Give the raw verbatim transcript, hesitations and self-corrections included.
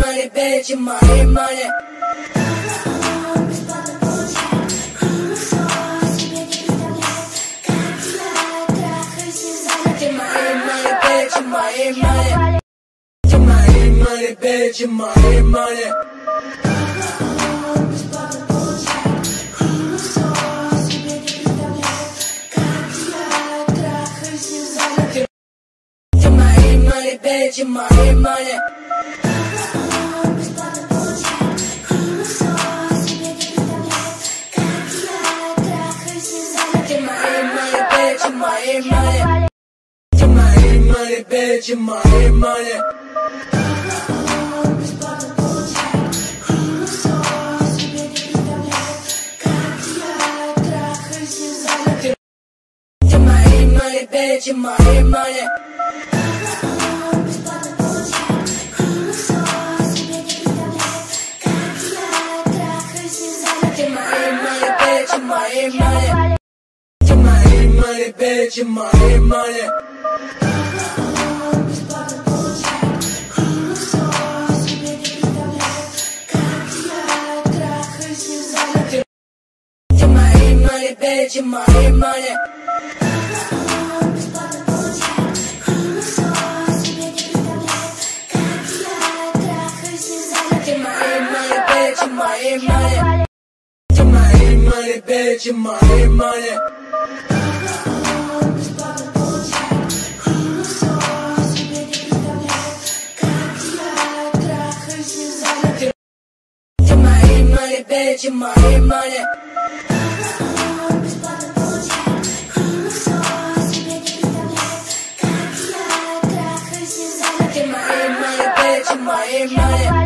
money, bitch, money, money. Money, money, money, money, bitch, money, money. Money, money, bitch, money, money. Money, money, money. Money, money, bitch, money, money. Money, money, bitch, money, money. Money, money, money. Money, money, bitch, money, money. Money, bitch, money, money. Money, money, money. Money, money, bitch, money, money. Money, money, bitch, money, money. Money, money, bitch, money, money.